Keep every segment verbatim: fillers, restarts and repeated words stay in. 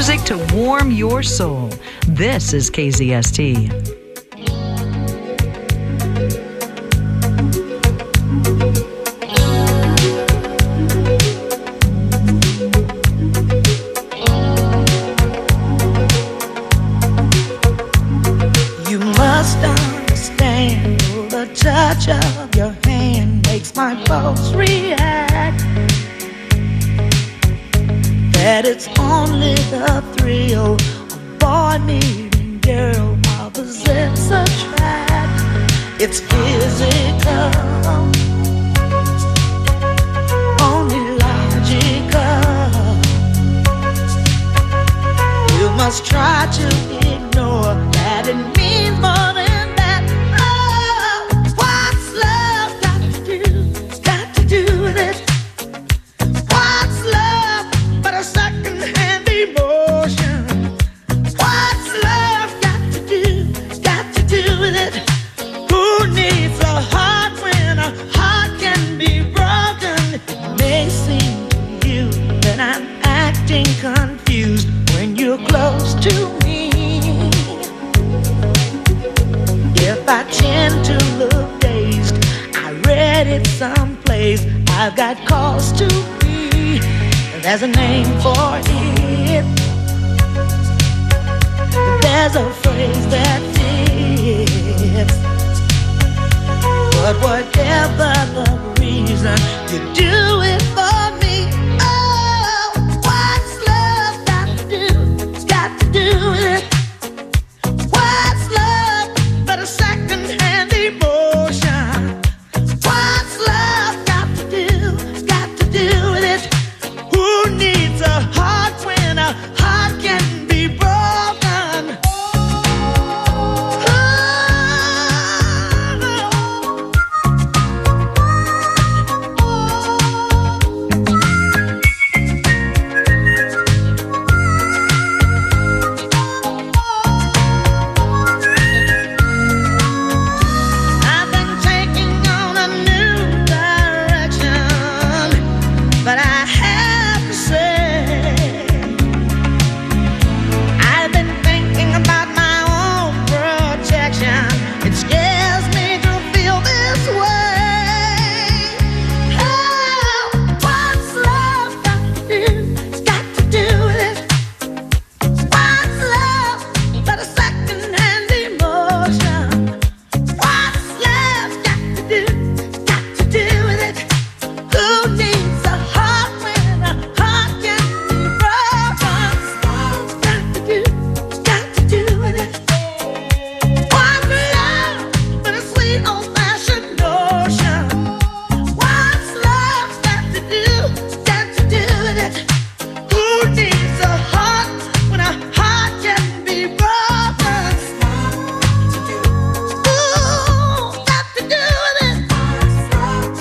music to warm your soul. This is K Z S T. You must understand, the touch of your hand makes my pulse react. That it's only the thrill of boy meeting girl, opposites attract. It's physical, only logical. You must try to ignore that it means more than that. Oh, what's love got to do, got to do with it? What's love but a second-hand emotion? What's love got to do, got to do with it? Who needs a heart when a heart can be broken? It may seem to you that I'm acting confused when you're close to me. If I tend to look dazed, I read it someplace, I've got cause to be. There's a name for it. There's a phrase that fits. But whatever the reason, you do it for me. Oh, what's love got to do, got to do with it? What's love but a second-hand emotion? What's love got to do, got to do with it? Who needs a heart when a heart can be broken? I've been taking on a new direction, but I have to say, I've been thinking about my own protection. It scares me to feel this way. Oh, what's love got to do, got to do with it? What's love but a second-hand emotion? What's love got to do, got to do with it? Who needs a heart when a heart can be broken? What's got to do, got to do with it? What's love but a sweet old-fashioned notion? What's love got to do, got to do with it? Who needs a heart when a heart can be broken? Ooh, got to do with it. What's love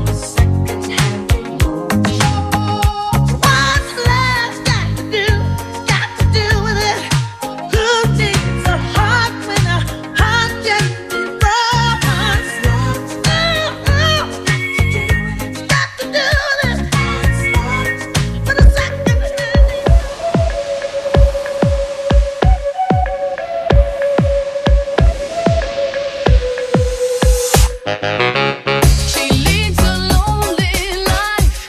got to do, got to do with it? Who needs a heart when a heart can be broken? Ooh, got to do with it. But a second She leads a lonely life.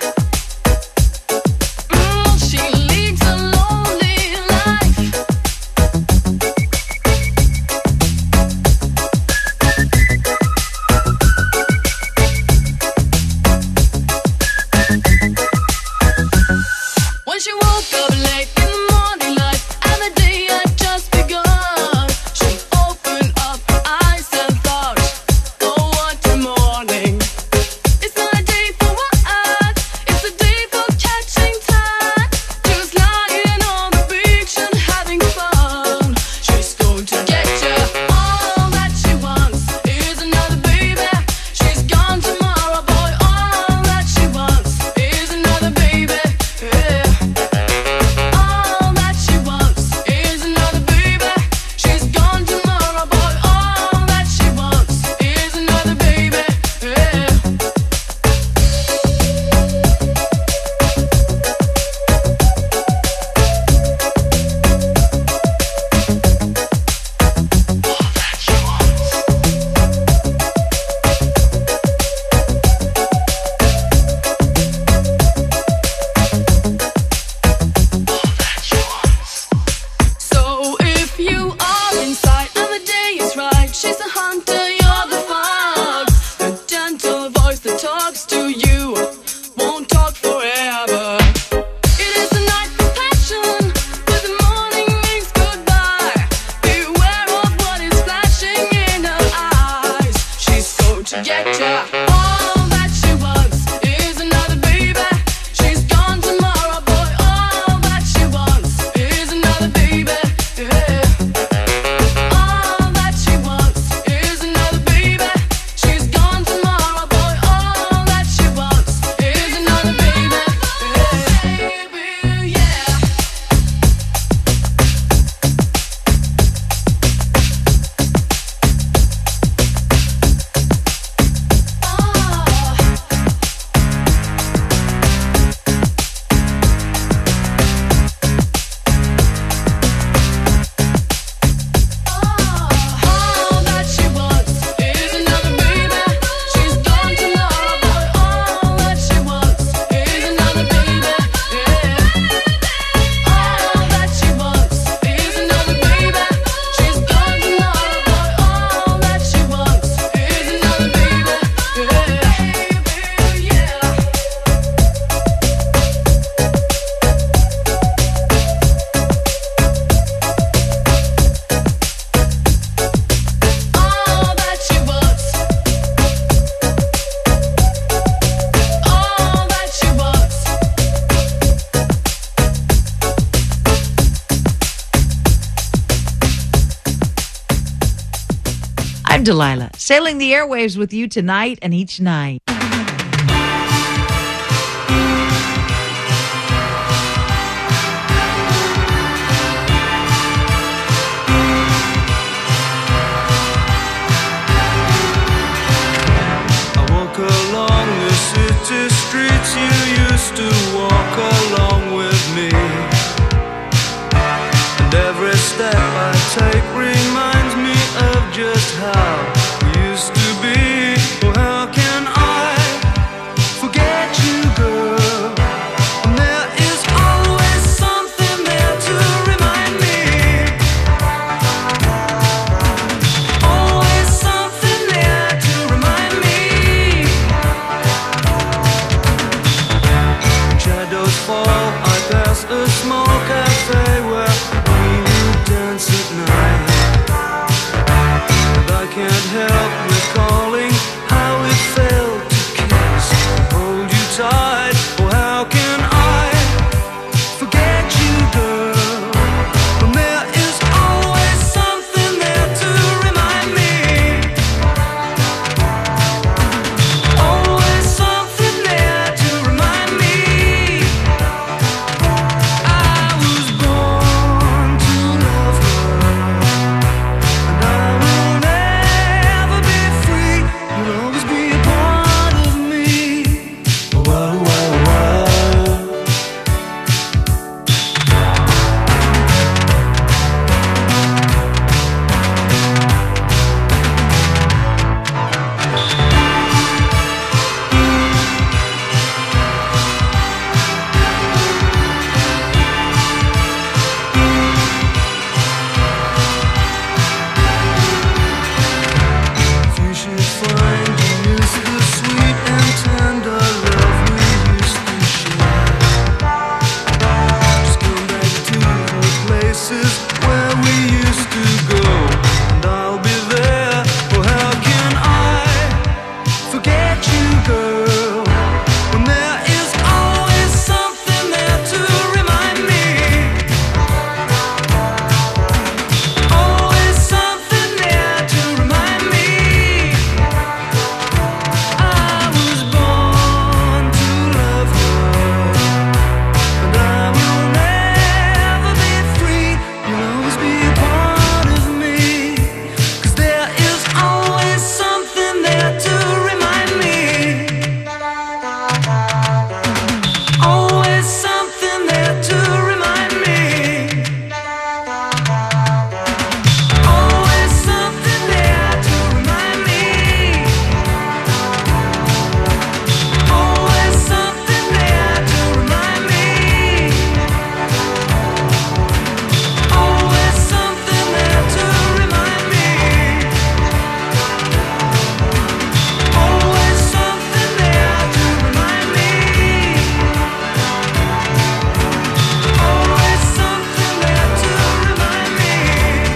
Mm, she leads a lonely life. When she woke up late in the morning light, and the day had just begun, she opened up her eyes and thought, oh, what a morning. It's not a day for what? It's a day for catching time. Just lying on the beach and having fun. She's going to get you. All that she wants is another baby. She's gone tomorrow, boy. All that she wants is another baby. Yeah. Delilah, sailing the airwaves with you tonight and each night. I walk along the city streets you used to walk along with me, and every step I take reminds me of just how we used to be. Oh, how can I forget you, girl? And there is always something there to remind me. Always something there to remind me. Shadows fall, I pass a small cafe where we would dance at night. I can't help recalling how it felt to kiss and hold you tight. Oh, how can I forget you, girl? When there is always something there to remind me. Always something there to remind me. I was born to love her, and I will never be free. You'll always be a part of me. Whoa, whoa, whoa. You should find you miss the sweet and tender love we used to share. Just come back to the places where we used to go, and I'll be there. Oh, how can I forget you, girl? When there is always something there to remind me. Always something there to remind me. I was born to love her, and I will never be free. You'll always be a part of me, 'cause there is always something there to remind me. Always something there to remind me. Always something there to remind me. Always something there to remind me. Always something there to remind me. Always something there to remind me. Always something there to remind me.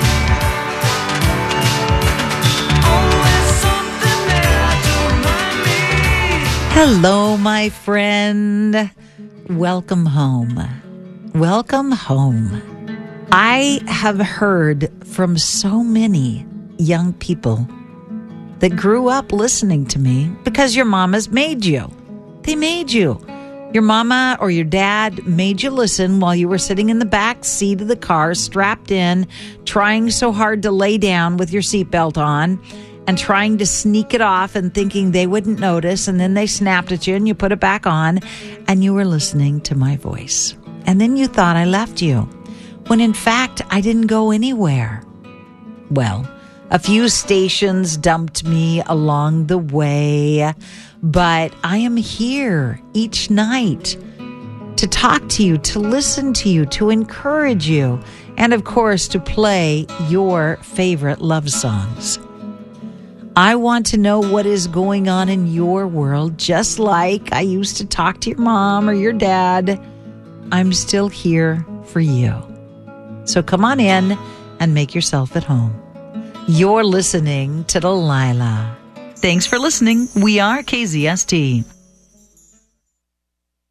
Always something there to remind me. Hello, my friend. Welcome home. Welcome home. I have heard from so many young people that grew up listening to me because your mamas made you. They made you. Your mama or your dad made you listen while you were sitting in the back seat of the car, strapped in, trying so hard to lay down with your seatbelt on and trying to sneak it off and thinking they wouldn't notice. And then they snapped at you and you put it back on and you were listening to my voice. And then you thought I left you, when in fact I didn't go anywhere. Well, a few stations dumped me along the way, but I am here each night to talk to you, to listen to you, to encourage you, and of course to play your favorite love songs. I want to know what is going on in your world, just like I used to talk to your mom or your dad. I'm still here for you. So come on in and make yourself at home. You're listening to Delilah. Thanks for listening. We are K Z S T.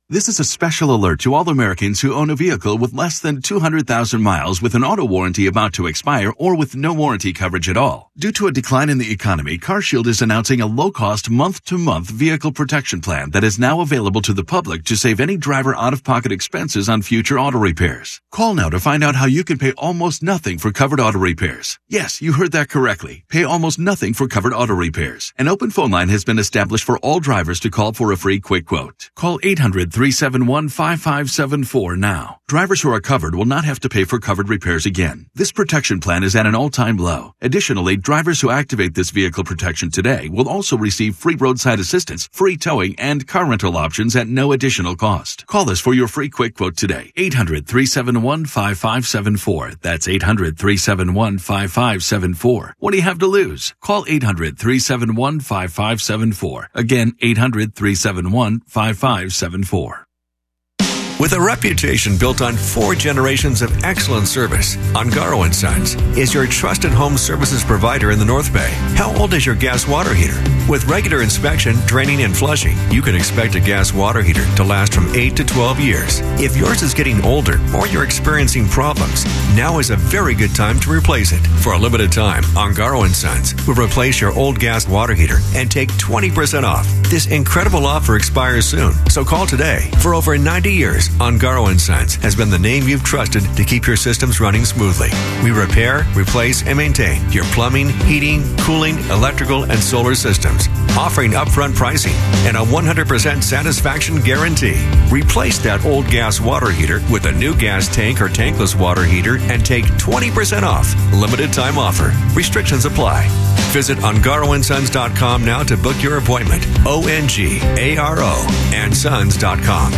This is a special alert to all Americans who own a vehicle with less than two hundred thousand miles with an auto warranty about to expire or with no warranty coverage at all. Due to a decline in the economy, CarShield is announcing a low-cost month-to-month vehicle protection plan that is now available to the public to save any driver out-of-pocket expenses on future auto repairs. Call now to find out how you can pay almost nothing for covered auto repairs. Yes, you heard that correctly. Pay almost nothing for covered auto repairs. An open phone line has been established for all drivers to call for a free quick quote. Call eight hundred, three seven one, five five seven four now. Drivers who are covered will not have to pay for covered repairs again. This protection plan is at an all-time low. Additionally, drivers who activate this vehicle protection today will also receive free roadside assistance, free towing, and car rental options at no additional cost. Call us for your free quick quote today. eight hundred, three seven one, five five seven four. That's eight hundred, three seven one, five five seven four. What do you have to lose? Call eight hundred, three seven one, five five seven four. Again, eight hundred, three seven one, five five seven four. With a reputation built on four generations of excellent service, Ungaro and Sons is your trusted home services provider in the North Bay. How old is your gas water heater? With regular inspection, draining, and flushing, you can expect a gas water heater to last from eight to twelve years. If yours is getting older or you're experiencing problems, now is a very good time to replace it. For a limited time, Ungaro and Sons will replace your old gas water heater and take twenty percent off. This incredible offer expires soon, so call today. For over ninety years, Ungaro and Sons has been the name you've trusted to keep your systems running smoothly. We repair, replace, and maintain your plumbing, heating, cooling, electrical, and solar systems, offering upfront pricing and a one hundred percent satisfaction guarantee. Replace that old gas water heater with a new gas tank or tankless water heater and take twenty percent off. Limited time offer. Restrictions apply. Visit ungaro and sons dot com now to book your appointment. O N G A R O and sons dot com.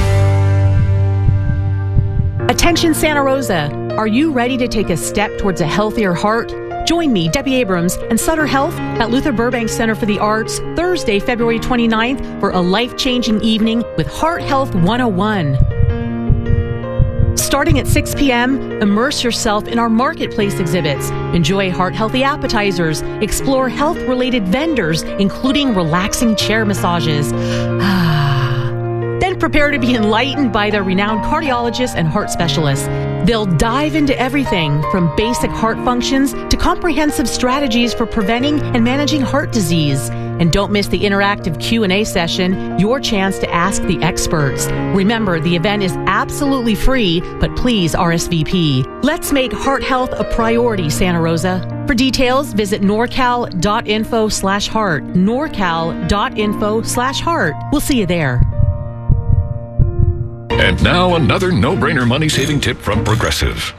Attention Santa Rosa, are you ready to take a step towards a healthier heart? Join me, Debbie Abrams, and Sutter Health at Luther Burbank Center for the Arts Thursday, February twenty-ninth for a life-changing evening with Heart Health one oh one. Starting at six p.m., immerse yourself in our marketplace exhibits. Enjoy heart-healthy appetizers. Explore health-related vendors, including relaxing chair massages. Ah. Then prepare to be enlightened by their renowned cardiologists and heart specialists. They'll dive into everything from basic heart functions to comprehensive strategies for preventing and managing heart disease. And don't miss the interactive Q and A session, your chance to ask the experts. Remember, the event is absolutely free, but please R S V P. Let's make heart health a priority, Santa Rosa. For details, visit norcal.info slash heart. norcal.info slash heart. We'll see you there. And now another no-brainer money-saving tip from Progressive.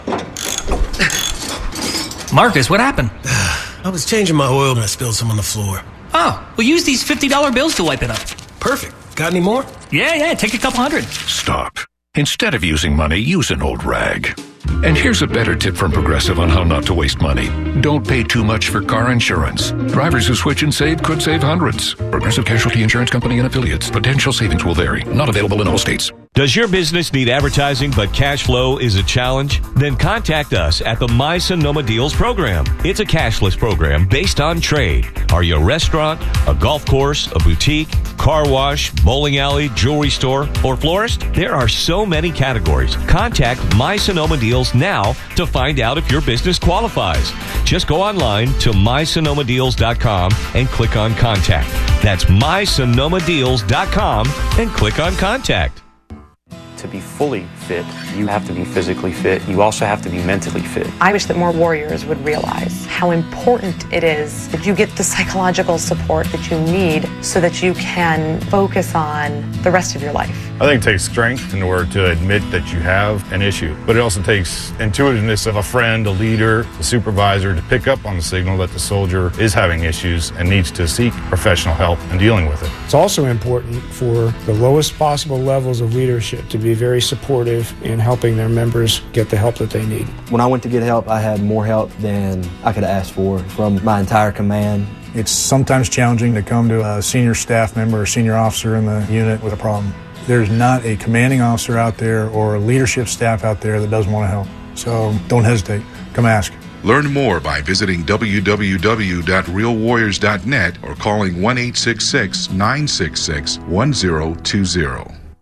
Marcus, what happened? I was changing my oil and I spilled some on the floor. Oh, well, use these fifty dollar bills to wipe it up. Perfect. Got any more? Yeah, yeah, take a couple hundred. Stop. Instead of using money, use an old rag. And here's a better tip from Progressive on how not to waste money. Don't pay too much for car insurance. Drivers who switch and save could save hundreds. Progressive Casualty Insurance Company and Affiliates. Potential savings will vary. Not available in all states. Does your business need advertising but cash flow is a challenge? Then contact us at the My Sonoma Deals program. It's a cashless program based on trade. Are you a restaurant, a golf course, a boutique, car wash, bowling alley, jewelry store, or florist? There are so many categories. Contact My Sonoma Deals now to find out if your business qualifies. Just go online to my sonoma deals dot com and click on Contact. That's my sonoma deals dot com and click on Contact. To be fully fit, you have to be physically fit. You also have to be mentally fit. I wish that more warriors would realize how important it is that you get the psychological support that you need so that you can focus on the rest of your life. I think it takes strength in order to admit that you have an issue, but it also takes intuitiveness of a friend, a leader, a supervisor to pick up on the signal that the soldier is having issues and needs to seek professional help in dealing with it. It's also important for the lowest possible levels of leadership to be very supportive in helping their members get the help that they need. When I went to get help, I had more help than I could have asked for from my entire command. It's sometimes challenging to come to a senior staff member or senior officer in the unit with a problem. There's not a commanding officer out there or a leadership staff out there that doesn't want to help. So don't hesitate. Come ask. Learn more by visiting w w w dot real warriors dot net or calling one eight six six, nine six six, one zero two zero.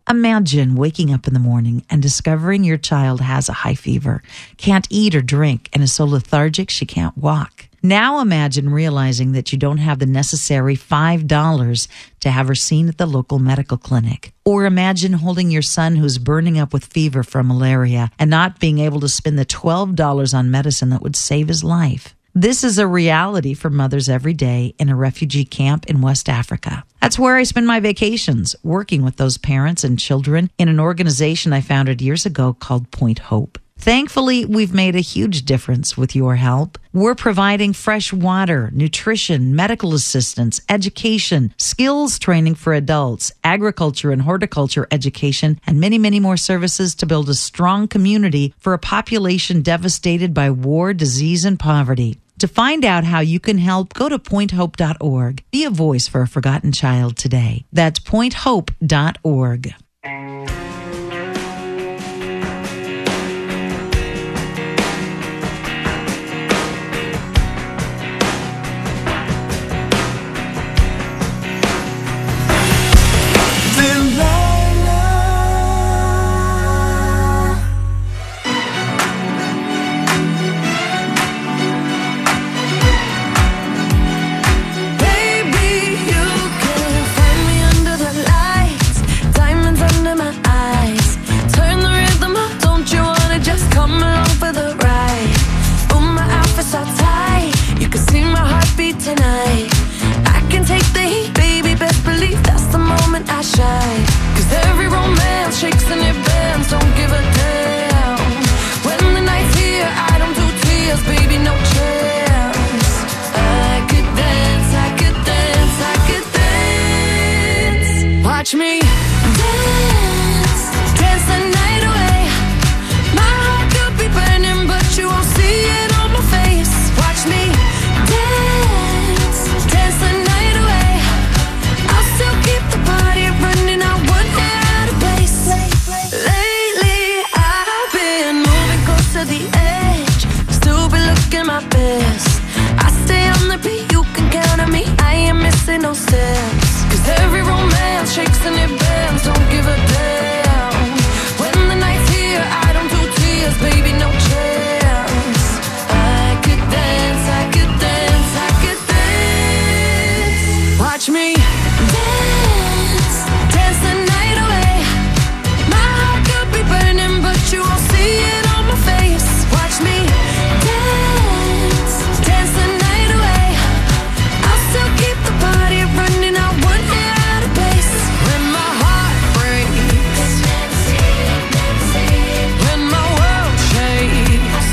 Imagine waking up in the morning and discovering your child has a high fever, can't eat or drink, and is so lethargic she can't walk. Now imagine realizing that you don't have the necessary five dollars to have her seen at the local medical clinic. Or imagine holding your son who's burning up with fever from malaria and not being able to spend the twelve dollars on medicine that would save his life. This is a reality for mothers every day in a refugee camp in West Africa. That's where I spend my vacations, working with those parents and children in an organization I founded years ago called Point Hope. Thankfully, we've made a huge difference with your help. We're providing fresh water, nutrition, medical assistance, education, skills training for adults, agriculture and horticulture education, and many, many more services to build a strong community for a population devastated by war, disease, and poverty. To find out how you can help, go to point hope dot org. Be a voice for a forgotten child today. That's point hope dot org. Watch me dance, dance the night away. My heart could be burning, but you won't see it on my face. Watch me dance, dance the night away. I'll still keep the party running, I wouldn't get out of place. Lately, I've been moving close to the edge, still be looking my best. I stay on the beat, you can count on me, I ain't missing no steps. Cause every romance shakes and it bends, don't give a damn. When the night's here, I don't do tears, baby, no chance. I could dance, I could dance, I could dance. Watch me dance, dance the night away. My heart could be burning, but you won't see it on my face. Watch me dance, dance the night away. I'll still keep the party running, I wouldn't get out of place. When my heart breaks, when my world shakes,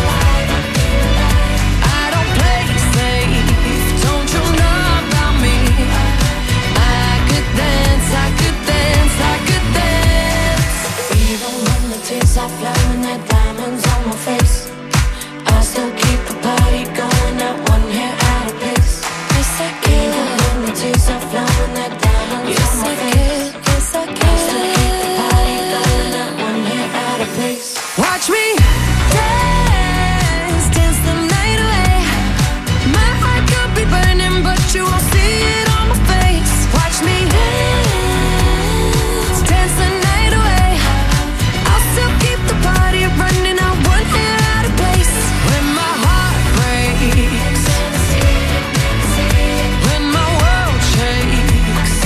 I don't play safe, don't you know about me? I could dance, I could dance, I could dance. Even when the tears are flowing, there diamonds on my face, I still keep the party going, not one hair out of place. Yes, I can. Even when the tears are flowing, there diamonds on my face, yes, I can. I still keep the party going, not one hair out of place. Watch me dance, dance the night away. My heart could be burning, but you won't see it on my face. Watch me dance, dance the night away. I'll still keep the party running, I wouldn't get out of place. When my heart breaks, when my world shakes,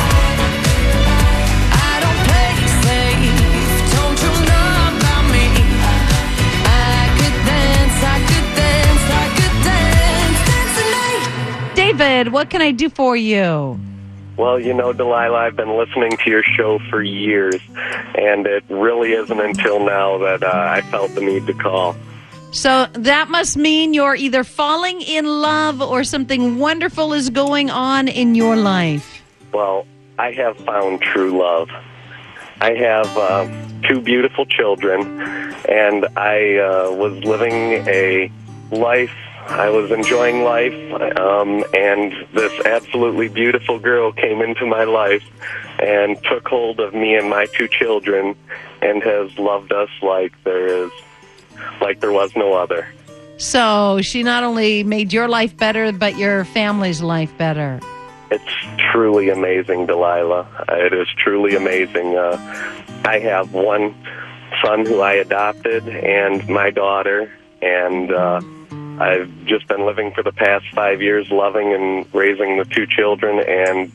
I don't play safe, don't you know about me? I could dance, I could dance, I could dance, dance the night. David, what can I do for you? Well, you know, Delilah, I've been listening to your show for years, and it really isn't until now that uh, I felt the need to call. So that must mean you're either falling in love or something wonderful is going on in your life. Well, I have found true love. I have uh, two beautiful children, and I uh, was living a life. I was enjoying life, um, and this absolutely beautiful girl came into my life and took hold of me and my two children and has loved us like there is, like there was no other. So she not only made your life better, but your family's life better. it's truly amazing, Delilah. It is truly amazing. Uh, I have one son who I adopted and my daughter, and uh, I've just been living for the past five years, loving and raising the two children, and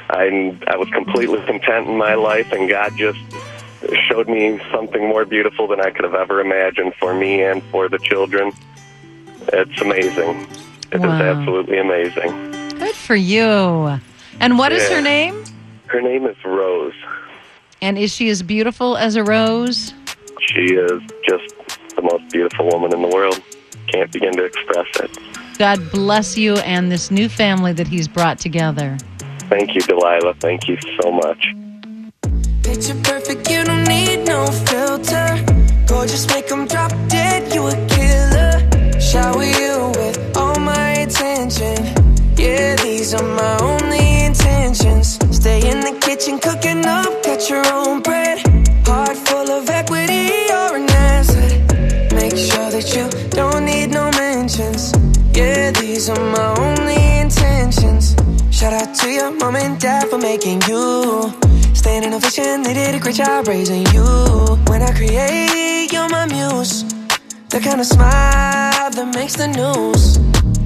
I, I was completely content in my life, and God just showed me something more beautiful than I could have ever imagined for me and for the children. It's amazing. It Wow. is absolutely amazing. Good for you. And what is Yeah. her name? Her name is Rose. And is she as beautiful as a rose? She is just the most beautiful woman in the world. Can't begin to express it. God bless you and this new family that he's brought together. Thank you, Delilah. Thank you so much. Picture perfect, you don't need no filter. Gorgeous, make them drop dead, you a killer. Shower you with all my attention. Yeah, these are my only intentions. Stay in the kitchen, cooking up, cut your own bread. Heart full of equity, you're an asset. Make sure that you don't need no mentions. Yeah, these are my only intentions. Shout out to your mom and dad for making you. Staying in a vision, they did a great job raising you. When I create, you're my muse. The kind of smile that makes the news.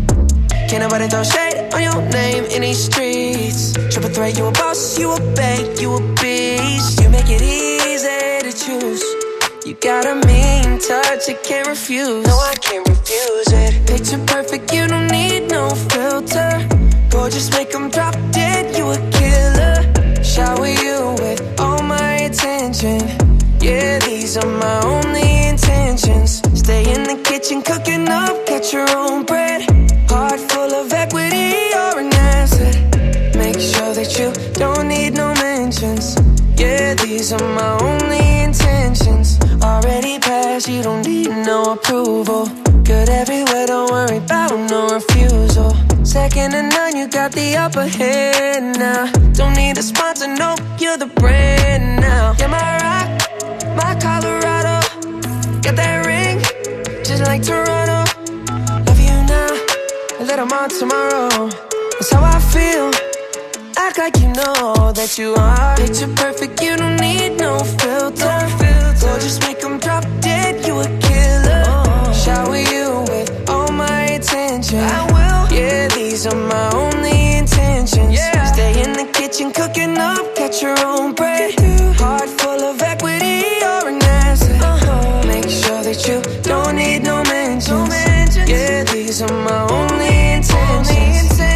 Can't nobody throw shade on your name in these streets. Triple threat, you a boss, you a bank, you a beast. You make it easy to choose. You got a mean touch, I can't refuse. No, I can't refuse it. Picture perfect, you don't need no filter. Gorgeous, make them drop dead, you a killer. Shower you with all my attention. Yeah, these are my only intentions. Stay in the kitchen, cooking up, get your own bread. Heart full of equity, you're an asset. Make sure that you don't need no mentions. Yeah, these are my only intentions. Already passed, you don't need no approval. Good everywhere, don't worry about no refusal. Second to none, you got the upper hand now. Don't need a sponsor, no, you're the brand now. You're my rock, my Colorado. Got that ring, just like Toronto. Love you now, a little more tomorrow. That's how I feel. Act like you know that you are. Picture perfect, you don't need no filter. Or just make them drop dead, you a killer. Oh. Shower you with all my attention. I will. Yeah, these are my only intentions. Yeah. Stay in the kitchen, cooking up, catch your own bread. Heart full of equity, you're an asset. Uh-huh. Make sure that you don't need no mentions. No mentions. Yeah, these are my only intentions. Only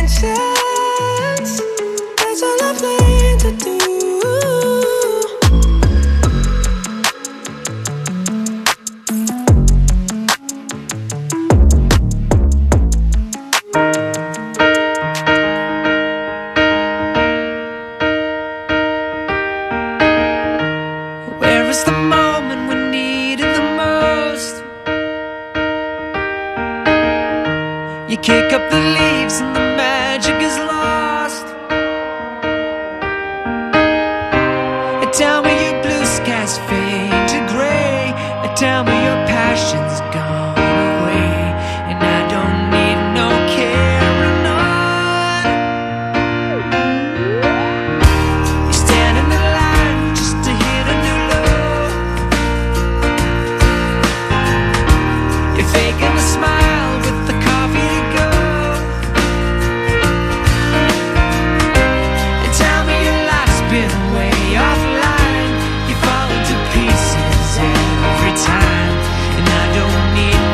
intentions. That's all I plan to do. Where is the moment we need it the most? You kick up the leaves and the magic is lost. And tell me your blue skies fade to gray. And tell me your passion's gone away. And I don't need no carrying on. You stand in the line just to hit a new low. You're faking a smile with the coffee to go. And tell me your life's been way offline. You fall into pieces every time. And I don't need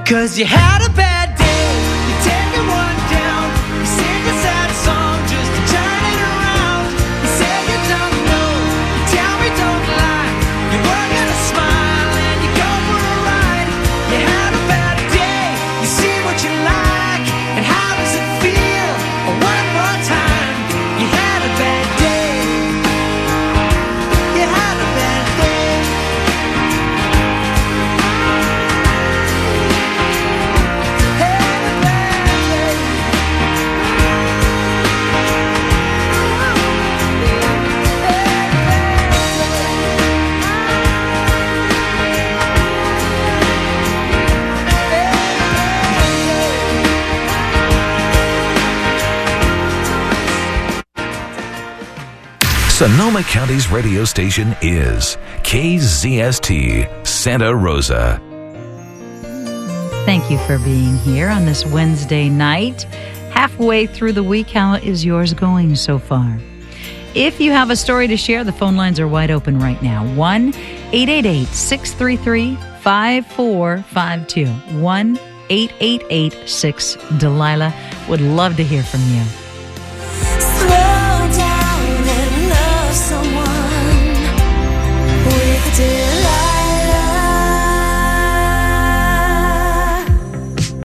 Cause you had a bad day, you take it one down, you sing a sad song just to turn it around. You say you don't know, you tell me don't lie, you were gonna smile and you go for a ride. You had a bad day, you see what you like, and how does it feel? One more time, you had a bad day, you had a bad day. Sonoma County's radio station is K Z S T Santa Rosa. Thank you for being here on this Wednesday night. Halfway through the week, how is yours going so far? If you have a story to share, the phone lines are wide open right now. one eight eight eight, six three three, five four five two. one eight eight eight, six Delilah. Would love to hear from you.